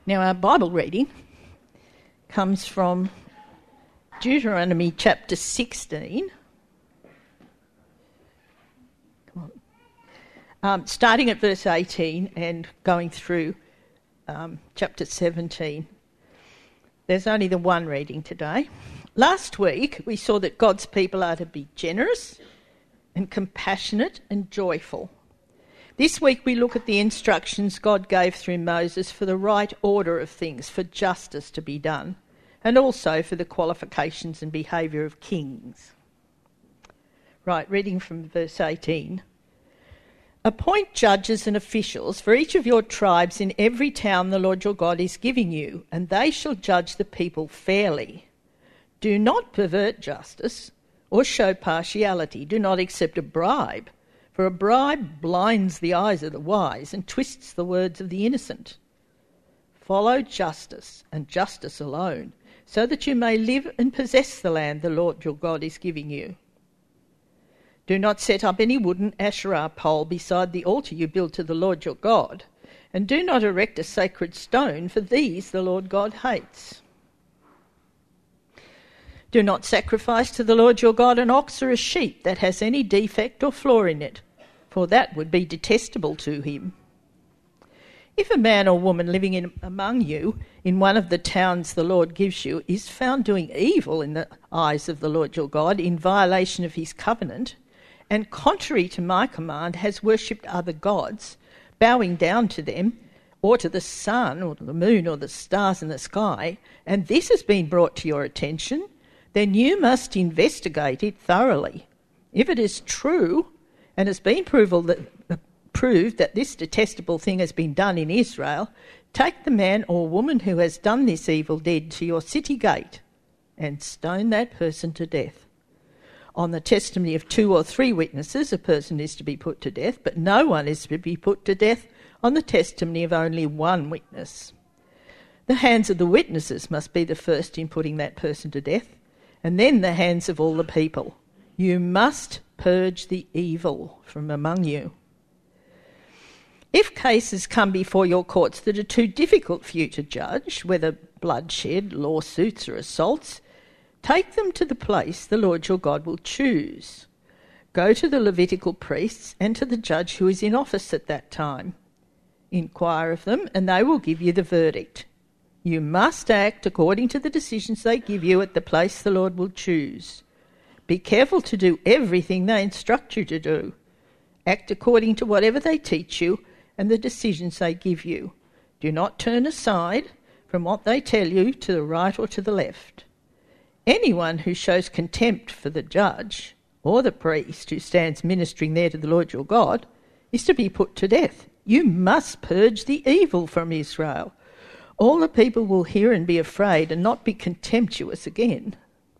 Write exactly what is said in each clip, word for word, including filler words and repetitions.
Now, our Bible reading comes from Deuteronomy chapter sixteen, Come on. Um, starting at verse eighteen and going through um, chapter seventeen. There's only the one reading today. Last week, we saw that God's people are to be generous and compassionate and joyful. This week we look at the instructions God gave through Moses for the right order of things, for justice to be done, and also for the qualifications and behaviour of kings. Right, reading from verse eighteen. Appoint judges and officials for each of your tribes in every town the Lord your God is giving you, and they shall judge the people fairly. Do not pervert justice or show partiality. Do not accept a bribe. For a bribe blinds the eyes of the wise and twists the words of the innocent. Follow justice and justice alone, so that you may live and possess the land the Lord your God is giving you. Do not set up any wooden Asherah pole beside the altar you build to the Lord your God, and do not erect a sacred stone, for these the Lord God hates. Do not sacrifice to the Lord your God an ox or a sheep that has any defect or flaw in it, for that would be detestable to him. If a man or woman living in, among you in one of the towns the Lord gives you is found doing evil in the eyes of the Lord your God in violation of his covenant, and contrary to my command has worshipped other gods, bowing down to them, or to the sun or to the moon or the stars in the sky, and this has been brought to your attention, then you must investigate it thoroughly. If it is true, and has been that, proved that this detestable thing has been done in Israel, take the man or woman who has done this evil deed to your city gate and stone that person to death. On the testimony of two or three witnesses, a person is to be put to death, but no one is to be put to death on the testimony of only one witness. The hands of the witnesses must be the first in putting that person to death, and then the hands of all the people. You must purge the evil from among you. If cases come before your courts that are too difficult for you to judge, whether bloodshed, lawsuits or assaults, take them to the place the Lord your God will choose. Go to the Levitical priests and to the judge who is in office at that time. Inquire of them, and they will give you the verdict. You must act according to the decisions they give you at the place the Lord will choose. Be careful to do everything they instruct you to do. Act according to whatever they teach you and the decisions they give you. Do not turn aside from what they tell you to the right or to the left. Anyone who shows contempt for the judge or the priest who stands ministering there to the Lord your God is to be put to death. You must purge the evil from Israel. All the people will hear and be afraid and not be contemptuous again.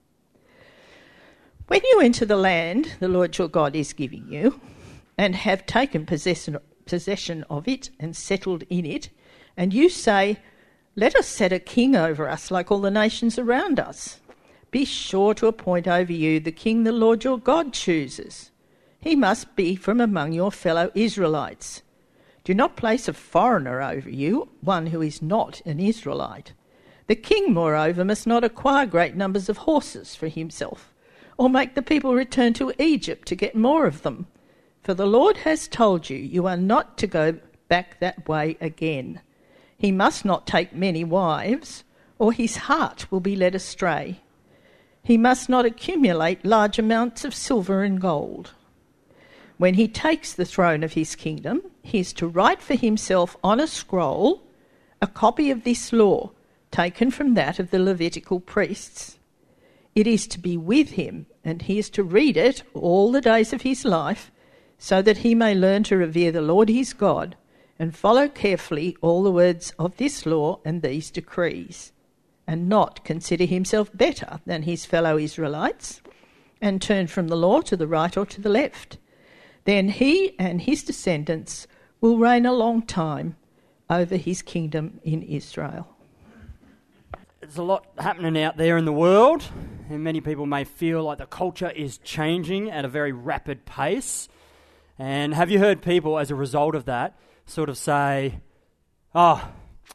When you enter the land the Lord your God is giving you, and have taken possession, possession of it and settled in it, and you say, let us set a king over us like all the nations around us, be sure to appoint over you the king the Lord your God chooses. He must be from among your fellow Israelites. Do not place a foreigner over you, one who is not an Israelite. The king, moreover, must not acquire great numbers of horses for himself, or make the people return to Egypt to get more of them. For the Lord has told you, you are not to go back that way again. He must not take many wives, or his heart will be led astray. He must not accumulate large amounts of silver and gold. When he takes the throne of his kingdom, he is to write for himself on a scroll a copy of this law, taken from that of the Levitical priests. It is to be with him, and he is to read it all the days of his life, so that he may learn to revere the Lord his God, and follow carefully all the words of this law and these decrees, and not consider himself better than his fellow Israelites, and turn from the law to the right or to the left. Then he and his descendants will reign a long time over his kingdom in Israel. There's a lot happening out there in the world, and many people may feel like the culture is changing at a very rapid pace. And have you heard people, as a result of that, sort of say, oh,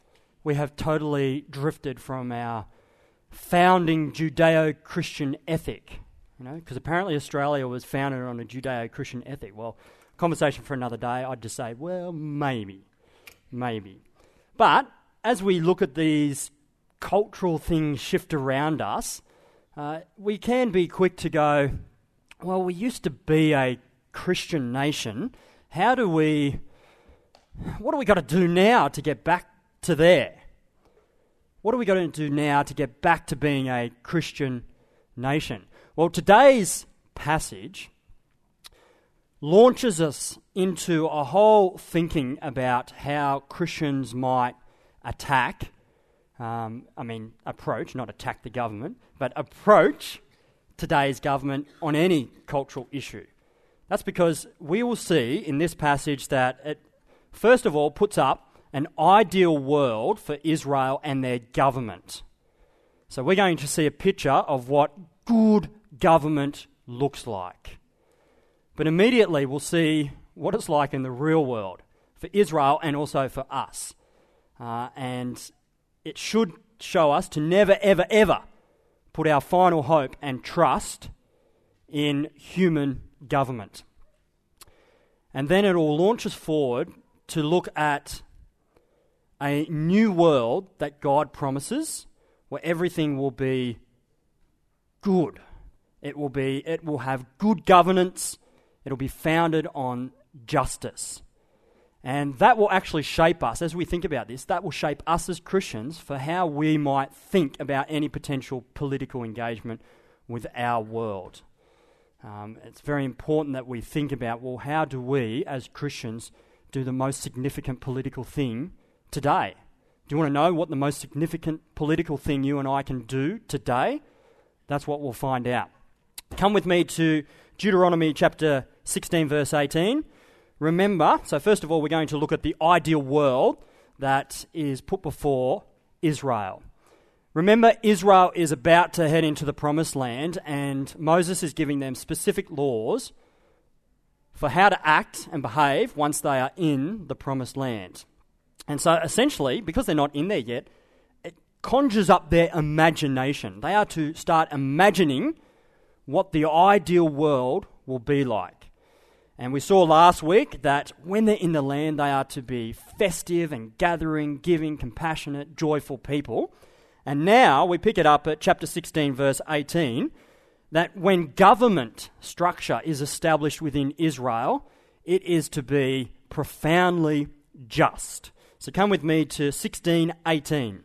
we have totally drifted from our founding Judeo-Christian ethic. You know, because apparently Australia was founded on a Judeo-Christian ethic. Well, conversation for another day. I'd just say, well, maybe, maybe. But as we look at these cultural things shift around us, uh, we can be quick to go, well, we used to be a Christian nation. How do we, what do we got to do now to get back to there? What do we got to do now to get back to being a Christian nation? Well, today's passage launches us into a whole thinking about how Christians might attack, um, I mean, approach, not attack the government, but approach today's government on any cultural issue. That's because we will see in this passage that it, first of all, puts up an ideal world for Israel and their government. So we're going to see a picture of what good government looks like. But immediately we'll see what it's like in the real world for Israel and also for us. Uh, and it should show us to never, ever, ever put our final hope and trust in human government. And then it will launch us forward to look at a new world that God promises, where everything will be good. It will be, it will have good governance. It'll be founded on justice. And that will actually shape us, as we think about this, that will shape us as Christians for how we might think about any potential political engagement with our world. Um, it's very important that we think about, well, how do we, as Christians, do the most significant political thing today? Do you want to know what the most significant political thing you and I can do today? That's what we'll find out. Come with me to Deuteronomy chapter sixteen, verse eighteen. Remember, so first of all, we're going to look at the ideal world that is put before Israel. Remember, Israel is about to head into the promised land, and Moses is giving them specific laws for how to act and behave once they are in the promised land. And so essentially, because they're not in there yet, it conjures up their imagination. They are to start imagining what the ideal world will be like. And we saw last week that when they're in the land, they are to be festive and gathering, giving, compassionate, joyful people. And now we pick it up at chapter sixteen, verse eighteen, that when government structure is established within Israel, it is to be profoundly just. So come with me to sixteen eighteen.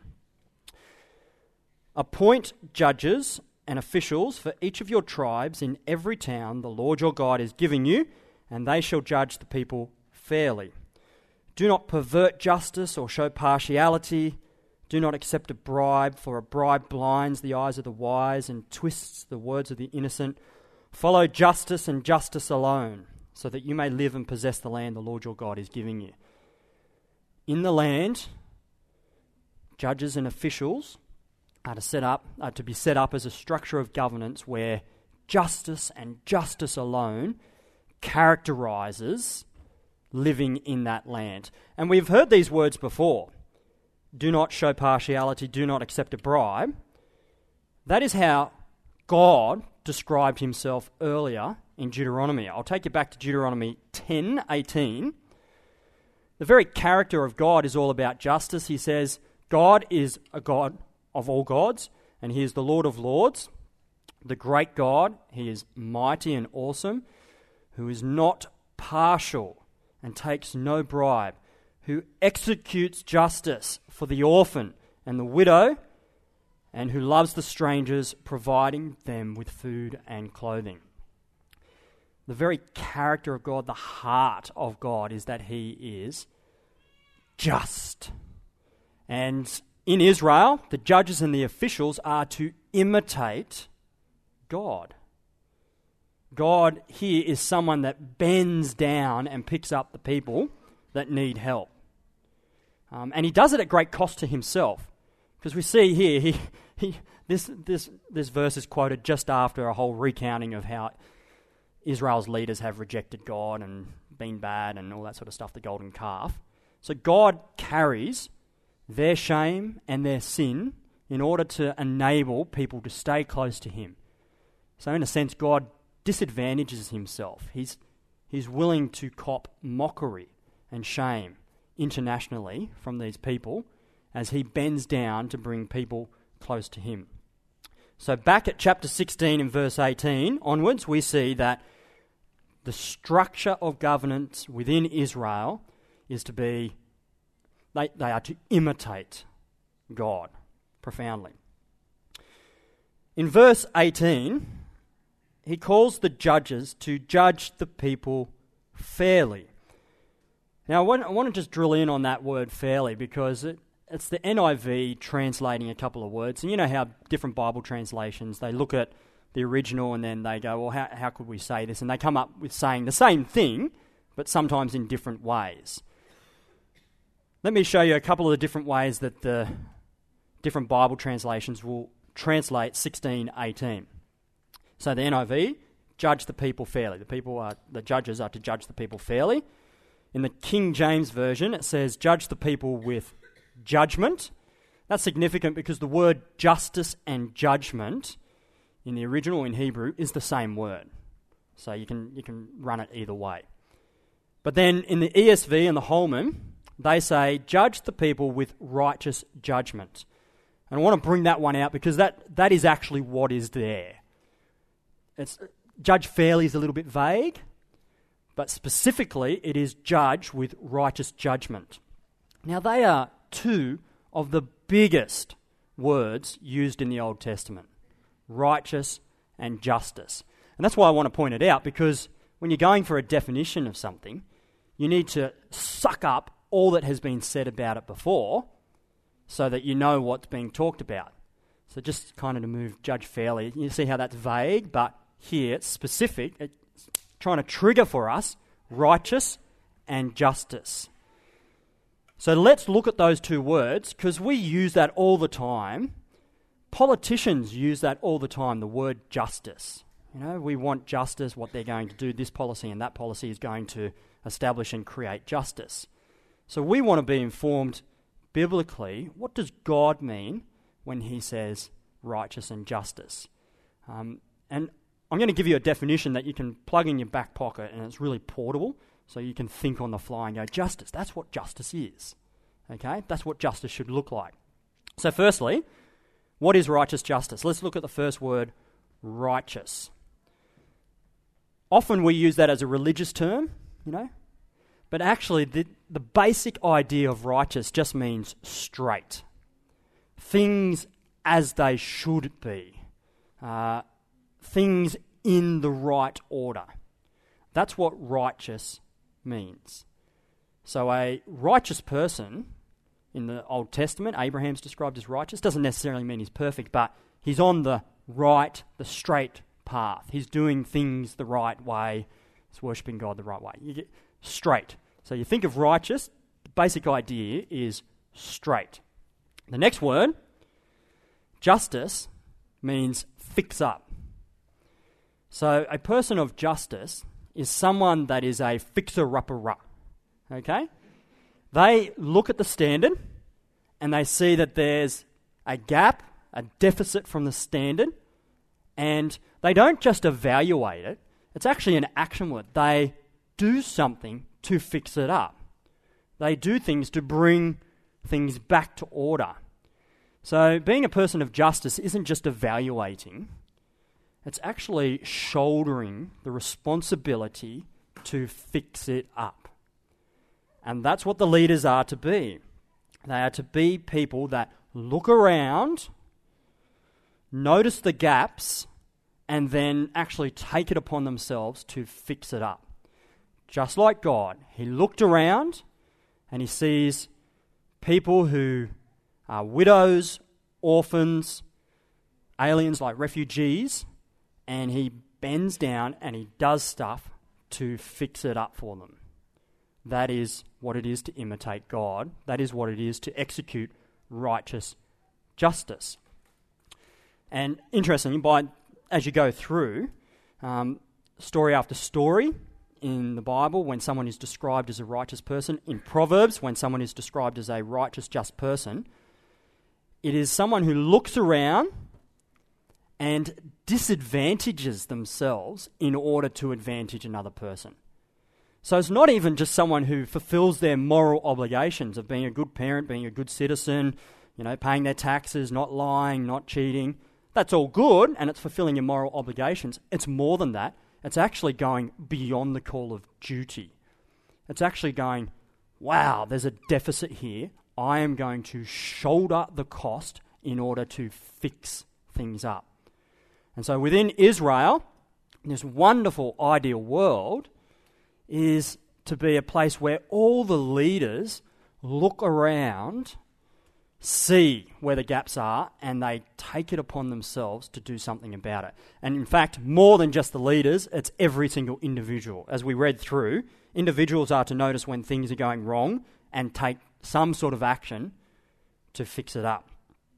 Appoint judges and officials for each of your tribes in every town the Lord your God is giving you, and they shall judge the people fairly. Do not pervert justice or show partiality. Do not accept a bribe, for a bribe blinds the eyes of the wise and twists the words of the innocent. Follow justice and justice alone, so that you may live and possess the land the Lord your God is giving you. In the land, judges and officials are to set up, are to be set up as a structure of governance where justice and justice alone characterizes living in that land. And we've heard these words before. Do not show partiality, do not accept a bribe. That is how God described himself earlier in Deuteronomy. I'll take you back to Deuteronomy ten eighteen. The very character of God is all about justice. He says, God is a God of all gods, and he is the Lord of lords, the great God. He is mighty and awesome, who is not partial and takes no bribe, who executes justice for the orphan and the widow, and who loves the strangers, providing them with food and clothing. The very character of God, the heart of God, is that he is just. And in Israel, the judges and the officials are to imitate God. God here is someone that bends down and picks up the people that need help. Um, and he does it at great cost to himself. Because we see here, he, he, this, this, this verse is quoted just after a whole recounting of how Israel's leaders have rejected God and been bad and all that sort of stuff, the golden calf. So God carries their shame and their sin in order to enable people to stay close to him. So in a sense, God disadvantages himself. He's, he's willing to cop mockery and shame internationally from these people as he bends down to bring people close to him. So back at chapter sixteen and verse eighteen onwards, we see that the structure of governance within Israel is to be, they, they are to imitate God profoundly. In verse eighteen, he calls the judges to judge the people fairly. Now, I want, I want to just drill in on that word fairly because it, it's the N I V translating a couple of words. And you know how different Bible translations, they look at the original and then they go, well, how, how could we say this? And they come up with saying the same thing, but sometimes in different ways. Let me show you a couple of the different ways that the different Bible translations will translate sixteen eighteen. So the N I V, judge the people fairly. The people are, the judges are to judge the people fairly. In the King James Version, it says, judge the people with judgment. That's significant because the word justice and judgment in the original in Hebrew is the same word. So you can you can run it either way. But then in the E S V and the Holman, they say, judge the people with righteous judgment. And I want to bring that one out because that, that is actually what is there. It's, judge fairly is a little bit vague, but specifically it is judge with righteous judgment. Now they are two of the biggest words used in the Old Testament, righteous and justice. And that's why I want to point it out, because when you're going for a definition of something, you need to suck up all that has been said about it before so that you know what's being talked about. So just kind of to move judge fairly, you see how that's vague, but here it's specific. It's trying to trigger for us righteous and justice. So let's look at those two words, because we use that all the time. Politicians use that all the time, the word justice. You know, we want justice, what they're going to do, this policy and that policy is going to establish and create justice. So we want to be informed biblically, what does God mean when he says righteous and justice? Um, and I'm going to give you a definition that you can plug in your back pocket, and it's really portable, so you can think on the fly and go, justice, that's what justice is. Okay, that's what justice should look like. So firstly, what is righteous justice? Let's look at the first word, righteous. Often we use that as a religious term, you know, but actually the, the basic idea of righteous just means straight. Things as they should be. Uh, things in the right order. That's what righteous means. So a righteous person in the Old Testament, Abraham's described as righteous, doesn't necessarily mean he's perfect, but he's on the right, the straight path. He's doing things the right way. He's worshipping God the right way. You get straight. So you think of righteous, the basic idea is straight. The next word, justice, means fix up. So a person of justice is someone that is a fixer-upper-up. Okay? They look at the standard and they see that there's a gap, a deficit from the standard, and they don't just evaluate it. It's actually an action word. They do something to fix it up. They do things to bring things back to order. So being a person of justice isn't just evaluating. It's actually shouldering the responsibility to fix it up. And that's what the leaders are to be. They are to be people that look around, notice the gaps, and then actually take it upon themselves to fix it up. Just like God, he looked around and he sees people who are widows, orphans, aliens like refugees, and he bends down and he does stuff to fix it up for them. That is what it is to imitate God. That is what it is to execute righteous justice. And interestingly, by as you go through, um, story after story in the Bible when someone is described as a righteous person. In Proverbs, when someone is described as a righteous, just person, it is someone who looks around and disadvantages themselves in order to advantage another person. So it's not even just someone who fulfills their moral obligations of being a good parent, being a good citizen, you know, paying their taxes, not lying, not cheating. That's all good, and it's fulfilling your moral obligations. It's more than that. It's actually going beyond the call of duty. It's actually going, wow, there's a deficit here. I am going to shoulder the cost in order to fix things up. And so within Israel, this wonderful ideal world is to be a place where all the leaders look around, see where the gaps are, and they take it upon themselves to do something about it. And in fact, more than just the leaders, it's every single individual. As we read through, individuals are to notice when things are going wrong and take some sort of action to fix it up.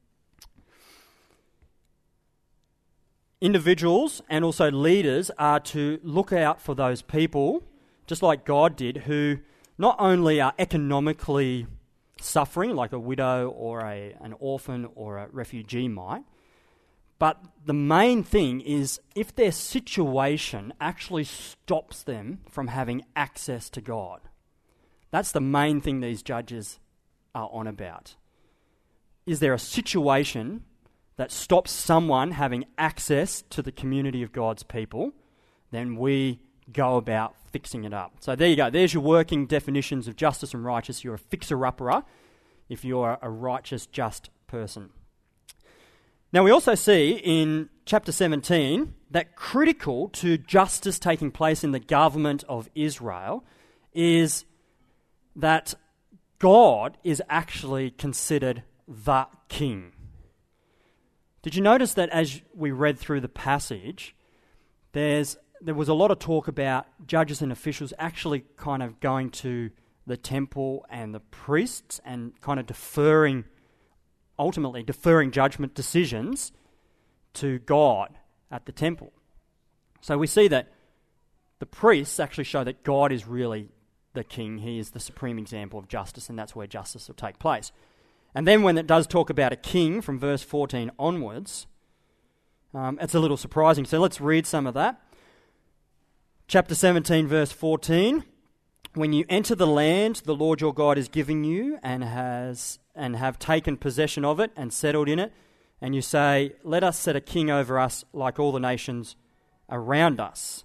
Individuals and also leaders are to look out for those people, just like God did, who not only are economically suffering, like a widow or a, an orphan or a refugee might, but the main thing is if their situation actually stops them from having access to God. That's the main thing these judges are on about. Is there a situation that stops someone having access to the community of God's people? Then we go about fixing it up. So there you go. There's your working definitions of justice and righteous. You're a fixer-upper if you're a righteous, just person. Now we also see in chapter seventeen that critical to justice taking place in the government of Israel is that God is actually considered the king. Did you notice that as we read through the passage, there's there was a lot of talk about judges and officials actually kind of going to the temple and the priests and kind of deferring, ultimately deferring judgment decisions to God at the temple. So we see that the priests actually show that God is really the king. He is the supreme example of justice, and that's where justice will take place. And then when it does talk about a king from verse fourteen onwards, um, it's a little surprising. So let's read some of that. Chapter seventeen, verse fourteen. When you enter the land the Lord your God is giving you and has and have taken possession of it and settled in it, and you say, let us set a king over us like all the nations around us.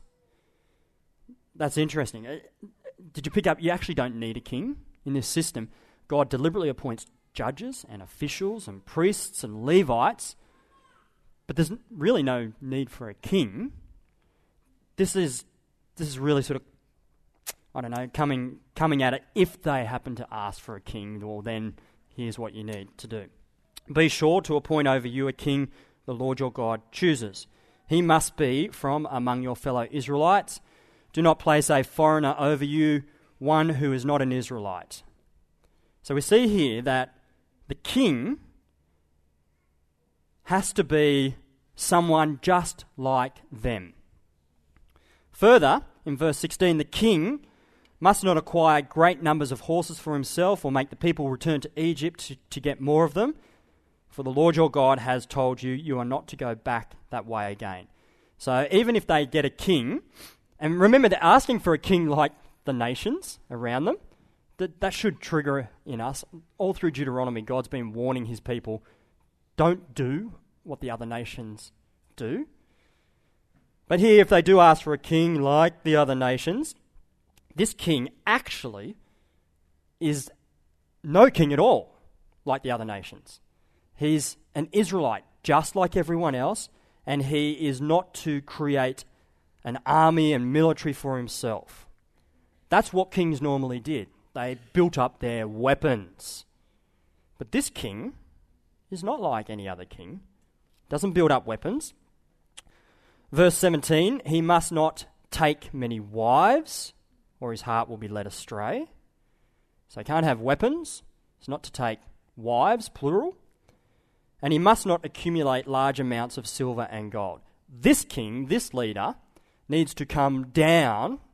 That's interesting. Did you pick up? You actually don't need a king in this system. God deliberately appoints judges and officials and priests and Levites, but there's really no need for a king. This is this is really sort of, I don't know, coming coming at it. If they happen to ask for a king, well then here's what you need to do. Be sure to appoint over you a king the Lord your God chooses. He must be from among your fellow Israelites. Do not place a foreigner over you, one who is not an Israelite. So we see here that the king has to be someone just like them. Further, in verse sixteen, the king must not acquire great numbers of horses for himself or make the people return to Egypt to, to get more of them. For the Lord your God has told you, you are not to go back that way again. So even if they get a king, and remember they're asking for a king like the nations around them, that, that should trigger in us. All through Deuteronomy, God's been warning his people, don't do what the other nations do. But here, if they do ask for a king like the other nations, this king actually is no king at all like the other nations. He's an Israelite just like everyone else, and he is not to create an army and military for himself. That's what kings normally did. They built up their weapons. But this king is not like any other king. Doesn't build up weapons. Verse seventeen, he must not take many wives, or his heart will be led astray. So he can't have weapons. He's not to take wives, plural. And he must not accumulate large amounts of silver and gold. This king, this leader, needs to come down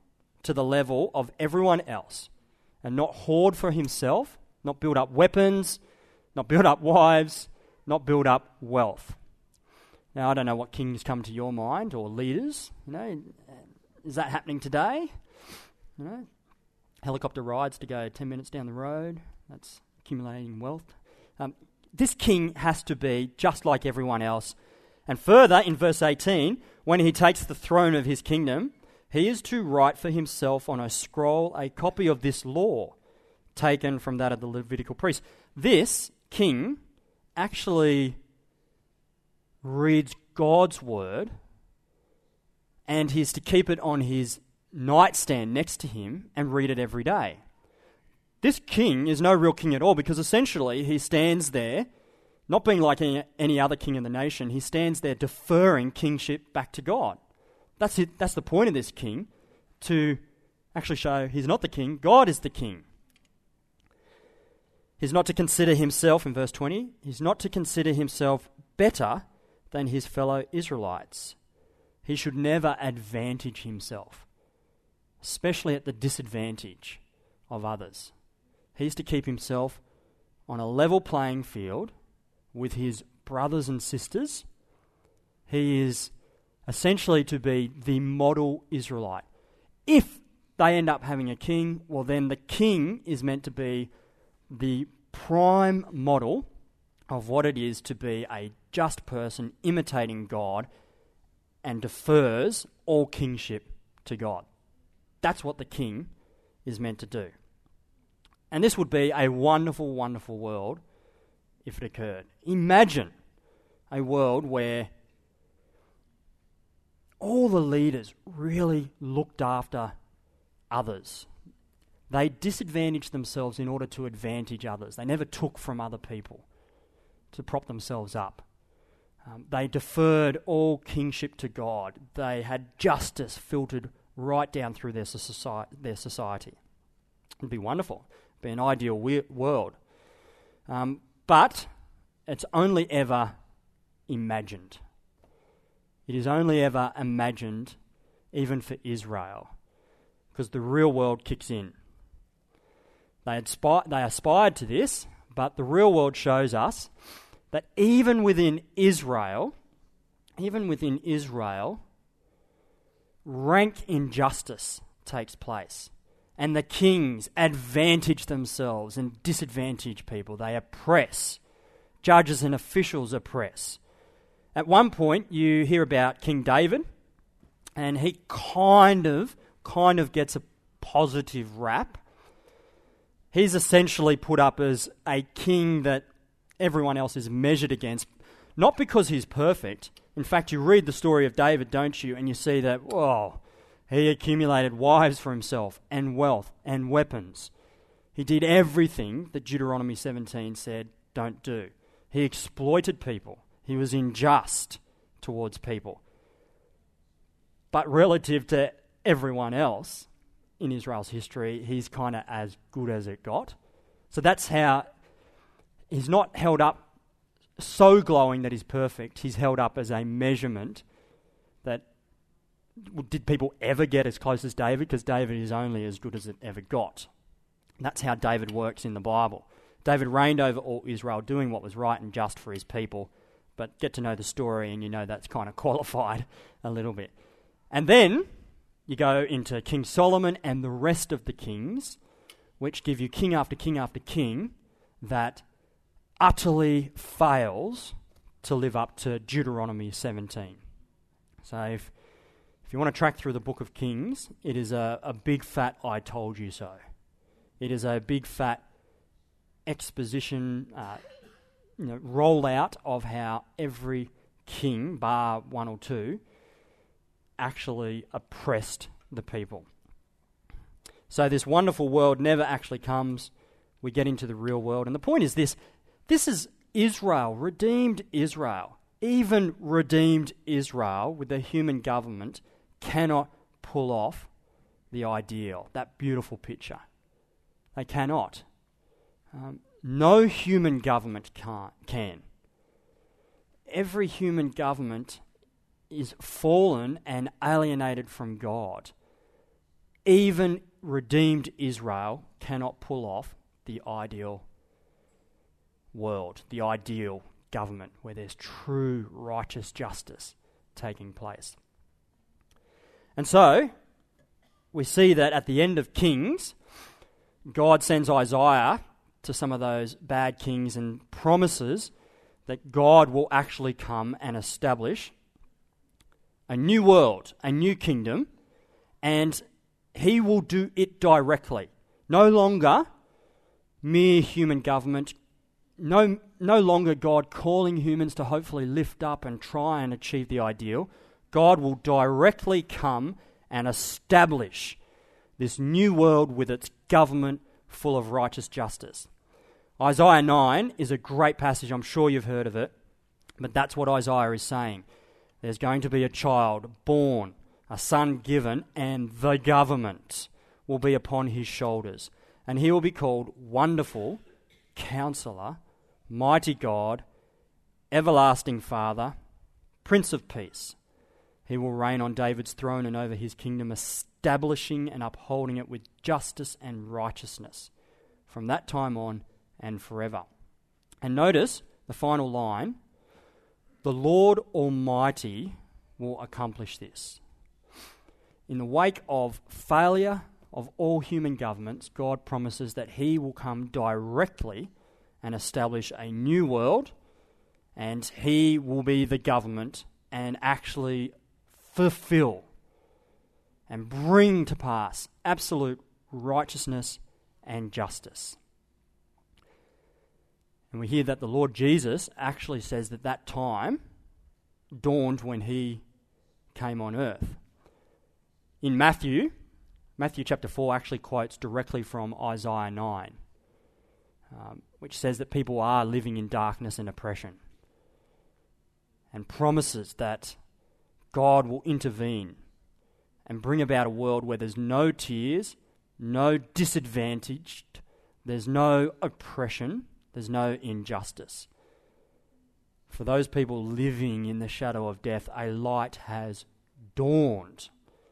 to the level of everyone else and not hoard for himself, not build up weapons, not build up wives, not build up wealth. Now, I don't know what kings come to your mind or leaders. You know, is that happening today? You know, helicopter rides to go ten minutes down the road. That's accumulating wealth. Um, this king has to be just like everyone else. And further, in verse eighteen, when he takes the throne of his kingdom, he is to write for himself on a scroll a copy of this law, taken from that of the Levitical priests. This king actually reads God's word, and he is to keep it on his nightstand next to him and read it every day. This king is no real king at all, because essentially he stands there, not being like any, any other king in the nation, he stands there deferring kingship back to God. That's it. That's the point of this king, to actually show he's not the king, God is the king. He's not to consider himself, in verse twenty, he's not to consider himself better than his fellow Israelites. He should never advantage himself, especially at the disadvantage of others. He's to keep himself on a level playing field with his brothers and sisters. He is essentially to be the model Israelite. If they end up having a king, well then the king is meant to be the prime model of what it is to be a just person imitating God and defers all kingship to God. That's what the king is meant to do. And this would be a wonderful, wonderful world if it occurred. Imagine a world where all the leaders really looked after others. They disadvantaged themselves in order to advantage others. They never took from other people to prop themselves up. Um, they deferred all kingship to God. They had justice filtered right down through their, soci- their society. It'd be wonderful. It'd be an ideal we- world. Um, but it's only ever imagined. It is only ever imagined, even for Israel, because the real world kicks in. They, aspire, they aspired to this, but the real world shows us that even within Israel, even within Israel, rank injustice takes place. And the kings advantage themselves and disadvantage people. They oppress. Judges and officials oppress. At one point, you hear about King David, and he kind of, kind of gets a positive rap. He's essentially put up as a king that everyone else is measured against, not because he's perfect. In fact, you read the story of David, don't you, and you see that, whoa, he accumulated wives for himself and wealth and weapons. He did everything that Deuteronomy seventeen said don't do. He exploited people. He was unjust towards people. But relative to everyone else in Israel's history, he's kind of as good as it got. So that's how he's not held up so glowing that he's perfect. He's held up as a measurement that, did people ever get as close as David? Because David is only as good as it ever got. That's how David works in the Bible. David reigned over all Israel, doing what was right and just for his people. But get to know the story and you know that's kind of qualified a little bit. And then you go into King Solomon and the rest of the kings, which give you king after king after king that utterly fails to live up to Deuteronomy seventeen. So if, if you want to track through the book of Kings, it is a, a big fat I told you so. It is a big fat exposition, uh, you know, rollout of how every king, bar one or two, actually oppressed the people. So this wonderful world never actually comes. We get into the real world. And the point is this, this is Israel, redeemed Israel. Even redeemed Israel with a human government cannot pull off the ideal, that beautiful picture. They cannot. Um, no human government can't, can. Every human government is fallen and alienated from God. even redeemed Israel cannot pull off the ideal world, the ideal government where there's true righteous justice taking place. And so, we see that at the end of Kings, God sends Isaiah to some of those bad kings and promises that God will actually come and establish a new world, a new kingdom, and he will do it directly. No longer mere human government, no, no longer God calling humans to hopefully lift up and try and achieve the ideal. God will directly come and establish this new world with its government full of righteous justice. Isaiah nine is a great passage. I'm sure you've heard of it, but that's what Isaiah is saying. There's going to be a child born, a son given, and the government will be upon his shoulders. And he will be called Wonderful, Counselor, Mighty God, Everlasting Father, Prince of Peace. He will reign on David's throne and over his kingdom, establishing and upholding it with justice and righteousness from that time on and forever. And notice the final line, the Lord Almighty will accomplish this. In the wake of failure of all human governments, God promises that he will come directly and establish a new world, and he will be the government and actually fulfill and bring to pass absolute righteousness and justice. And we hear that the Lord Jesus actually says that that time dawned when he came on earth. In Matthew, Matthew chapter four actually quotes directly from Isaiah nine, um, which says that people are living in darkness and oppression, and promises that God will intervene and bring about a world where there's no tears, no disadvantaged, there's no oppression, there's no injustice. For those people living in the shadow of death, a light has dawned.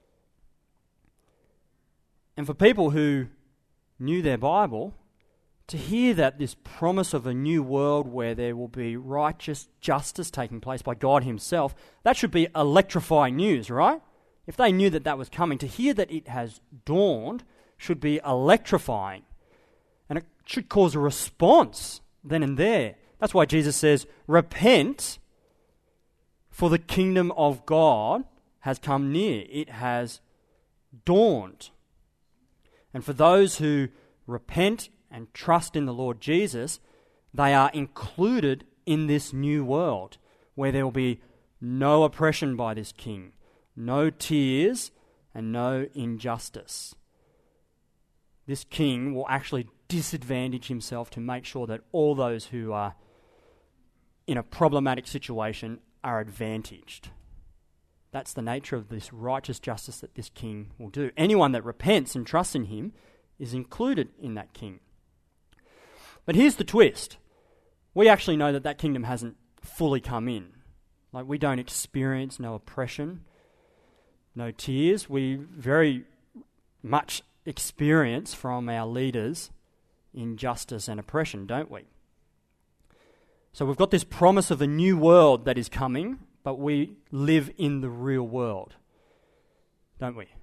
And for people who knew their Bible, to hear that this promise of a new world where there will be righteous justice taking place by God himself, that should be electrifying news, right? If they knew that that was coming, to hear that it has dawned should be electrifying. And it should cause a response then and there. That's why Jesus says, repent, for the kingdom of God has come near. It has dawned. And for those who repent and trust in the Lord Jesus, they are included in this new world where there will be no oppression by this king, no tears, and no injustice. This king will actually disadvantage himself to make sure that all those who are in a problematic situation are advantaged. That's the nature of this righteous justice that this king will do. Anyone that repents and trusts in him is included in that king. But here's the twist. We actually know that that kingdom hasn't fully come in. Like, we don't experience no oppression, no tears. We very much experience from our leaders injustice and oppression, don't we? So we've got this promise of a new world that is coming, but we live in the real world, don't we?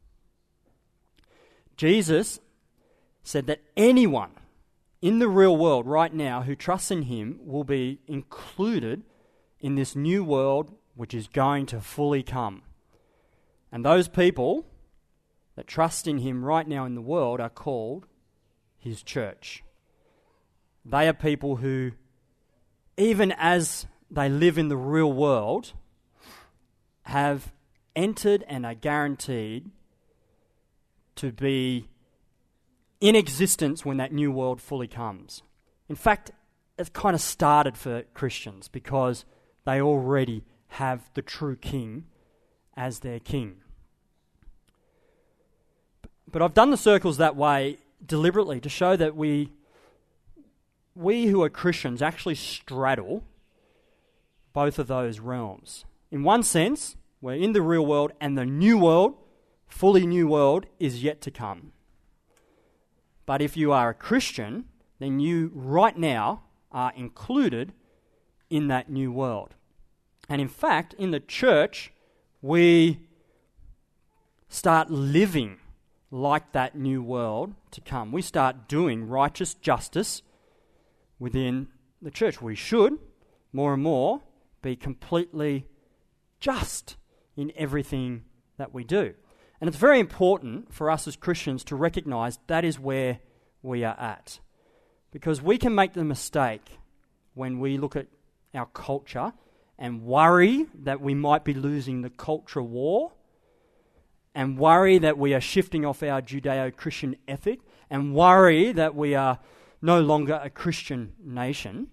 Jesus said that anyone in the real world right now who trusts in him will be included in this new world which is going to fully come. And those people that trust in him right now in the world are called his church. They are people who, even as they live in the real world, have entered and are guaranteed to be in existence when that new world fully comes. In fact, it's kind of started for Christians because they already have the true king as their king. But I've done the circles that way deliberately to show that we, we who are Christians actually straddle both of those realms. In one sense, we're in the real world and the new world fully new world is yet to come. But if you are a Christian, then you right now are included in that new world. And in fact, in the church, we start living like that new world to come. We start doing righteous justice within the church. We should, more and more, be completely just in everything that we do. And it's very important for us as Christians to recognize that is where we are at. Because we can make the mistake when we look at our culture and worry that we might be losing the culture war, and worry that we are shifting off our Judeo-Christian ethic, and worry that we are no longer a Christian nation.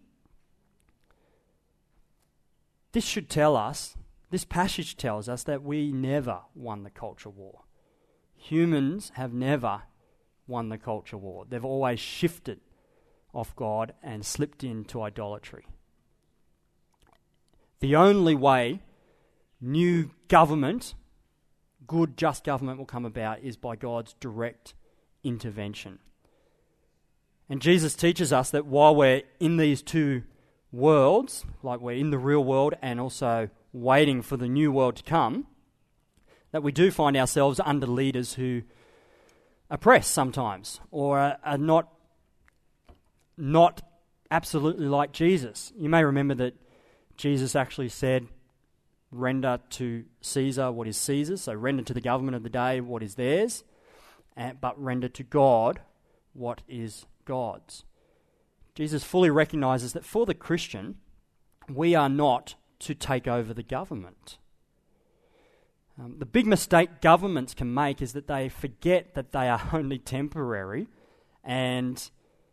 This should tell us, this passage tells us that we never won the culture war. Humans have never won the culture war. They've always shifted off God and slipped into idolatry. The only way new government, good, just government will come about is by God's direct intervention. And Jesus teaches us that while we're in these two worlds, like we're in the real world and also waiting for the new world to come, that we do find ourselves under leaders who oppress sometimes, or are, are not, not absolutely like Jesus. You may remember that Jesus actually said, render to Caesar what is Caesar's, so render to the government of the day what is theirs, and, but render to God what is God's. Jesus fully recognizes that for the Christian, we are not to take over the government. Um, the big mistake governments can make is that they forget that they are only temporary, and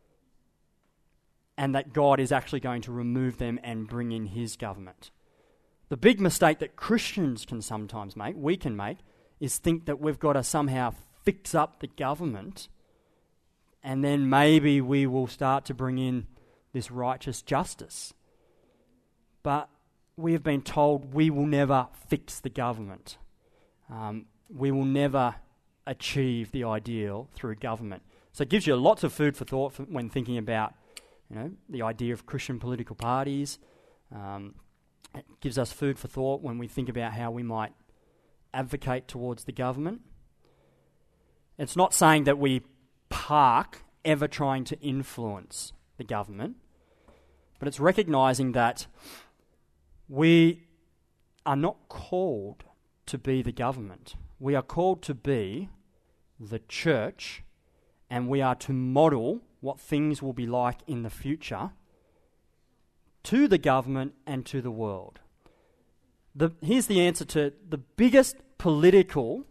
and that God is actually going to remove them and bring in his government. The big mistake that Christians can sometimes make, we can make, is think that we've got to somehow fix up the government, and then maybe we will start to bring in this righteous justice. But we have been told we will never fix the government. Um, we will never achieve the ideal through government. So it gives you lots of food for thought for when thinking about, you know, the idea of Christian political parties. Um, it gives us food for thought when we think about how we might advocate towards the government. It's not saying that we park ever trying to influence the government, but it's recognising that we are not called to be the government. We are called to be the church, and we are to model what things will be like in the future to the government and to the world. The, here's the answer to the biggest political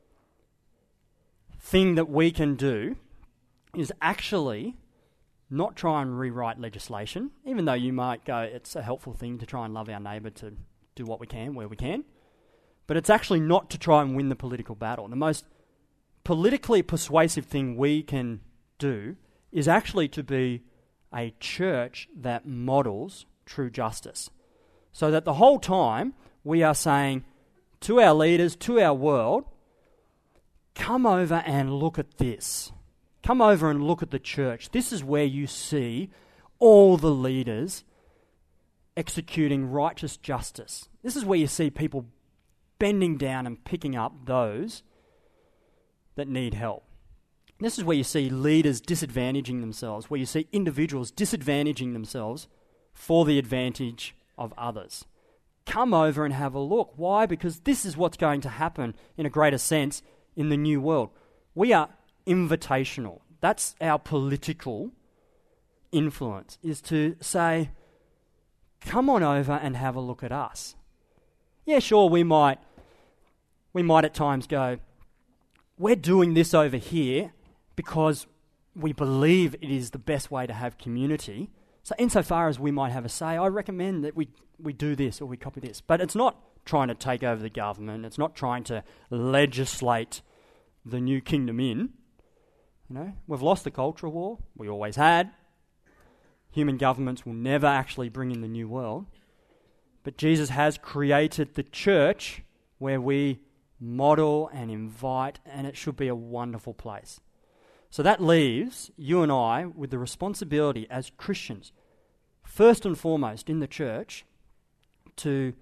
thing that we can do is actually not try and rewrite legislation, even though you might go, it's a helpful thing to try and love our neighbour, to do what we can where we can. But it's actually not to try and win the political battle. The most politically persuasive thing we can do is actually to be a church that models true justice. So that the whole time we are saying to our leaders, to our world, come over and look at this. Come over and look at the church. This is where you see all the leaders executing righteous justice. This is where you see people bending down and picking up those that need help. This is where you see leaders disadvantaging themselves, where you see individuals disadvantaging themselves for the advantage of others. Come over and have a look. Why? Because this is what's going to happen in a greater sense in the new world. We are invitational. That's our political influence, is to say, come on over and have a look at us. Yeah, sure, we might, we might at times go, we're doing this over here because we believe it is the best way to have community. So insofar as we might have a say, I recommend that we, we do this or we copy this. But it's not trying to take over the government. It's not trying to legislate the new kingdom in. You know, we've lost the cultural war. We always had. Human governments will never actually bring in the new world. But Jesus has created the church where we model and invite, and it should be a wonderful place. So that leaves you and I with the responsibility as Christians, first and foremost in the church, to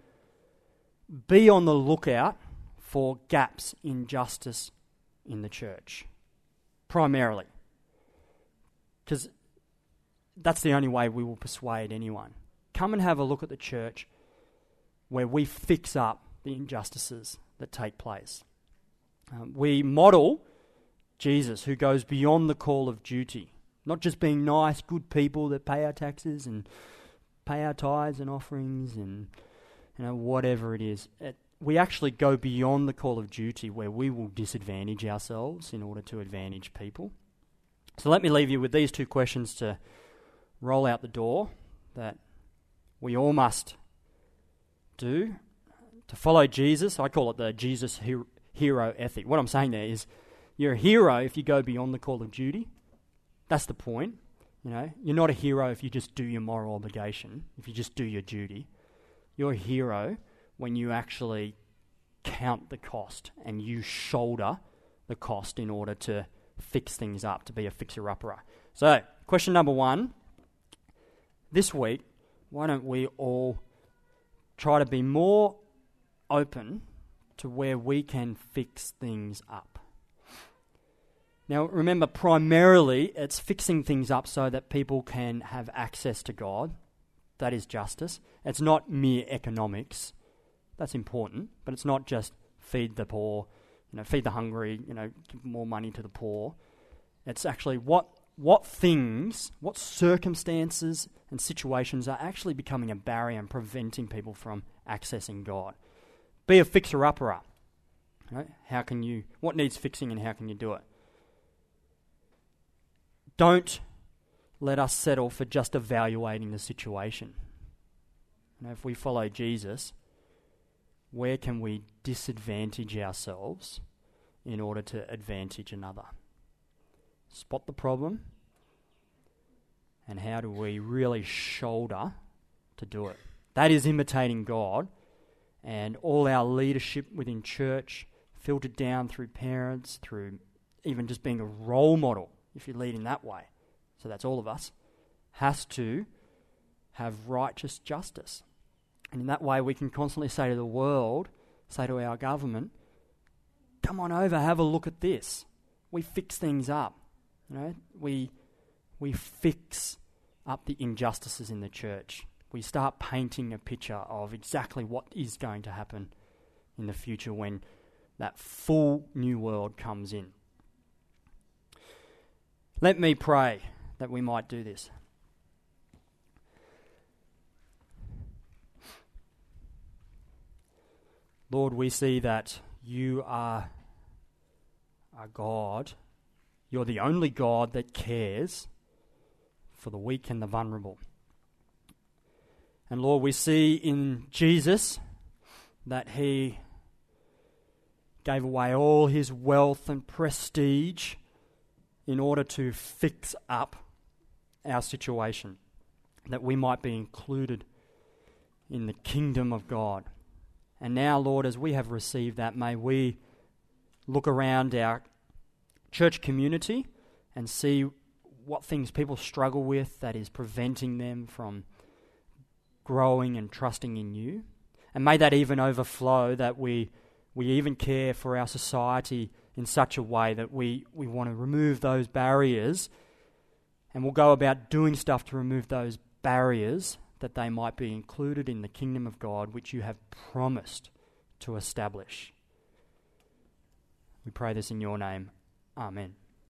be on the lookout for gaps in justice in the church, primarily. Because that's the only way we will persuade anyone. Come and have a look at the church where we fix up the injustices that take place. Um, we model Jesus, who goes beyond the call of duty, not just being nice, good people that pay our taxes and pay our tithes and offerings and you know whatever it is. It, we actually go beyond the call of duty where we will disadvantage ourselves in order to advantage people. So let me leave you with these two questions to roll out the door that we all must do to follow Jesus. I call it the Jesus hero, hero ethic. What I'm saying there is you're a hero if you go beyond the call of duty. That's the point. You know, you're not a hero if you just do your moral obligation, if you just do your duty. You're a hero when you actually count the cost and you shoulder the cost in order to fix things up, to be a fixer-upper. So, question number one. This week, why don't we all try to be more open to where we can fix things up? Now, remember, primarily, it's fixing things up so that people can have access to God. That is justice. It's not mere economics. That's important, but it's not just feed the poor, you know, feed the hungry, you know, give more money to the poor. It's actually what what things, what circumstances and situations are actually becoming a barrier and preventing people from accessing God. Be a fixer-upper. Right? How can you? What needs fixing, and how can you do it? Don't let us settle for just evaluating the situation. You know, if we follow Jesus, where can we disadvantage ourselves in order to advantage another? Spot the problem, and how do we really shoulder to do it? That is imitating God, and all our leadership within church, filtered down through parents, through even just being a role model, if you lead in that way, so that's all of us, has to have righteous justice. And in that way we can constantly say to the world, say to our government, come on over, have a look at this. We fix things up. You know, we we fix up the injustices in the church. We start painting a picture of exactly what is going to happen in the future when that full new world comes in. Let me pray that we might do this. Lord, we see that you are a God. You're the only God that cares for the weak and the vulnerable. And Lord, we see in Jesus that he gave away all his wealth and prestige in order to fix up our situation, that we might be included in the kingdom of God. And now, Lord, as we have received that, may we look around our church community and see what things people struggle with that is preventing them from growing and trusting in you. And may that even overflow, that we we even care for our society in such a way that we, we want to remove those barriers, and we'll go about doing stuff to remove those barriers, that they might be included in the kingdom of God which you have promised to establish. We pray this in your name. Amen.